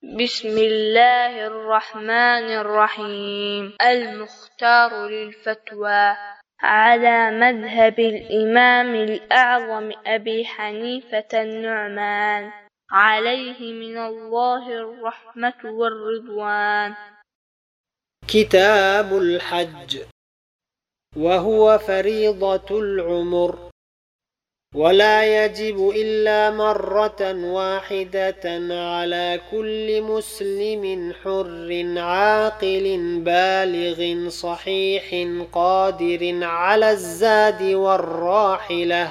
بسم الله الرحمن الرحيم. المختار للفتوى على مذهب الإمام الأعظم أبي حنيفة النعمان، عليه من الله الرحمة والرضوان. كتاب الحج، وهو فريضة العمر، ولا يجب إلا مرة واحدة على كل مسلم حر عاقل بالغ صحيح قادر على الزاد والراحلة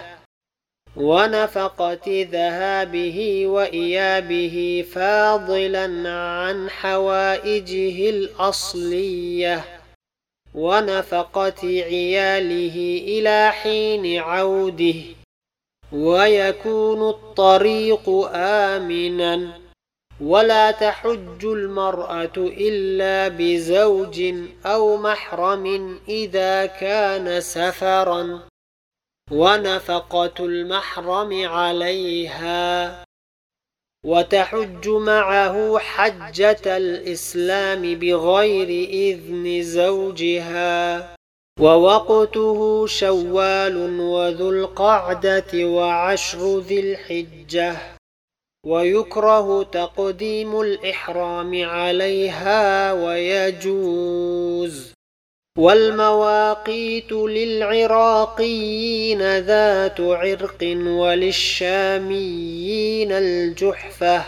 ونفقة ذهابه وإيابه، فاضلا عن حوائجه الأصلية ونفقة عياله إلى حين عوده، ويكون الطريق آمنا. ولا تحج المرأة إلا بزوج أو محرم إذا كان سفرا، ونفقة المحرم عليها. وتحج معه حجة الإسلام بغير إذن زوجها، ووقته شوال وذو القعدة وعشر ذي الحجة. ويكره تقديم الإحرام عليها ويجوز. والمواقيت للعراقيين ذات عرق، وللشاميين الجحفة،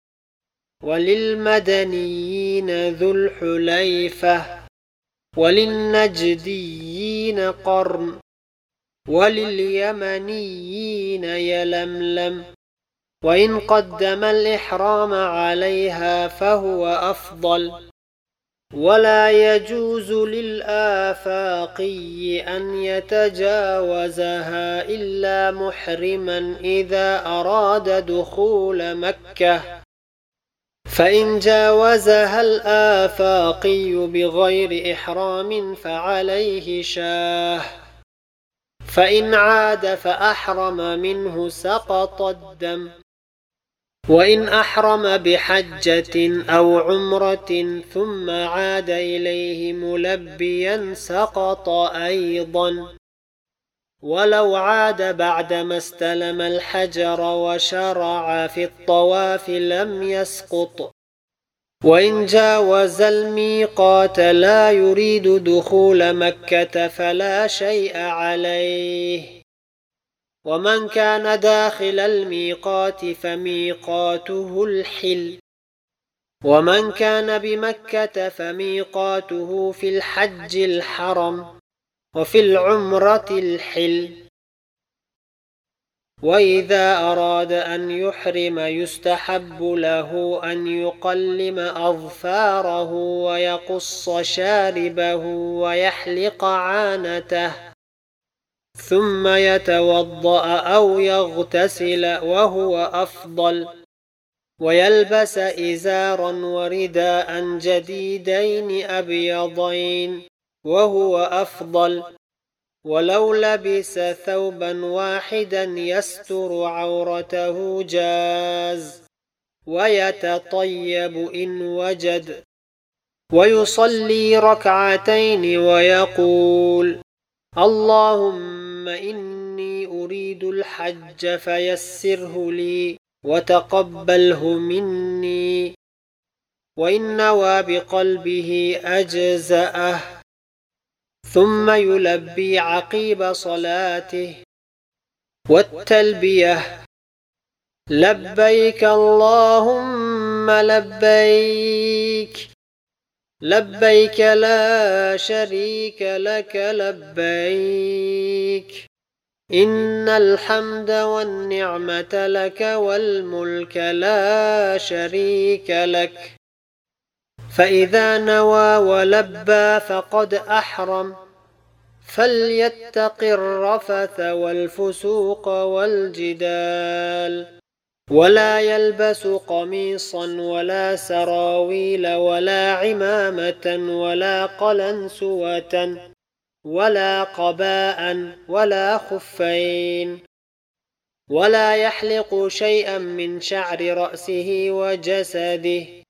وللمدنيين ذو الحليفة، وللنجديين قرن، ولليمنيين يلملم. وإن قدم الإحرام عليها فهو أفضل. ولا يجوز للآفاقي أن يتجاوزها إلا محرما إذا أراد دخول مكة، فإن جاوزها الآفاقي بغير إحرام فعليه شاه، فإن عاد فأحرم منه سقط الدم. وإن أحرم بحجة أو عمرة ثم عاد إليه ملبيا سقط أيضا، ولو عاد بعدما استلم الحجر وشرع في الطواف لم يسقط. وإن جاوز الميقات لا يريد دخول مكة فلا شيء عليه. ومن كان داخل الميقات فميقاته الحل، ومن كان بمكة فميقاته في الحج الحرم، وفي العمرة الحل. وإذا أراد أن يحرم يستحب له أن يقلم أظفاره ويقص شاربه ويحلق عانته، ثم يتوضأ أو يغتسل وهو أفضل، ويلبس إزارا ورداء جديدين أبيضين وهو أفضل. ولو لبس ثوبا واحدا يستر عورته جاز، ويتطيب إن وجد، ويصلي ركعتين ويقول: اللهم إني أريد الحج فيسره لي وتقبله مني. وإن نوى بقلبه أجزأه، ثم يلبي عقيب صلاته. والتلبية: لبيك اللهم لبيك، لبيك لا شريك لك لبيك، إن الحمد والنعمة لك والملك لا شريك لك. فإذا نوى ولبى فقد أحرم، فليتق الرفث والفسوق والجدال. ولا يلبس قميصا ولا سراويل ولا عمامة ولا قلنسوة ولا قباء ولا خفين، ولا يحلق شيئا من شعر رأسه وجسده،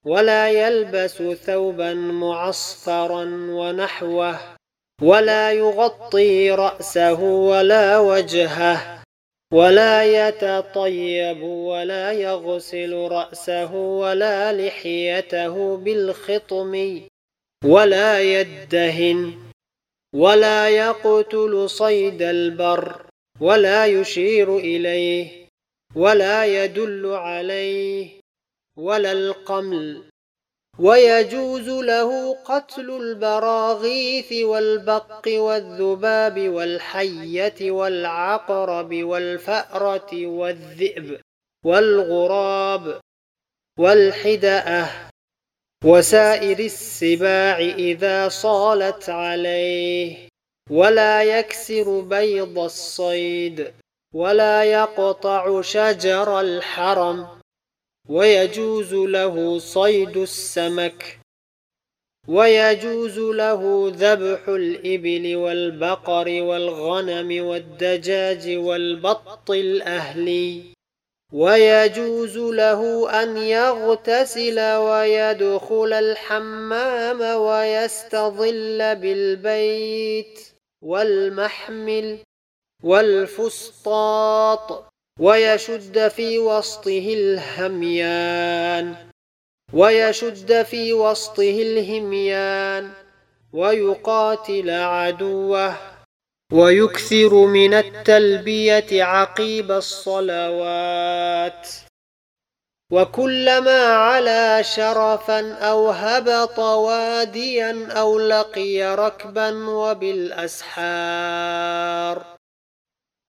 ولا يلبس ثوبا معصفرا ونحوه ولا يغطي رأسه ولا وجهه ولا يتطيب ولا يغسل رأسه ولا لحيته بالخطم ولا يدهن ولا يقتل صيد البر ولا يشير إليه ولا يدل عليه ولا القمل. ويجوز له قتل البراغيث والبق والذباب والحية والعقرب والفأرة والذئب والغراب والحدأة وسائر السباع إذا صالت عليه، ولا يكسر بيض الصيد ولا يقطع شجر الحرم. ويجوز له صيد السمك، ويجوز له ذبح الإبل والبقر والغنم والدجاج والبط الأهلي. ويجوز له أن يغتسل ويدخل الحمام ويستظل بالبيت والمحمل والفسطاط ويشد في وسطه الهميان ويقاتل عدوه ويكثر من التلبية عقيب الصلوات. وكلما علا شرفا أو هبط واديا أو لقي ركبا وبالأسحار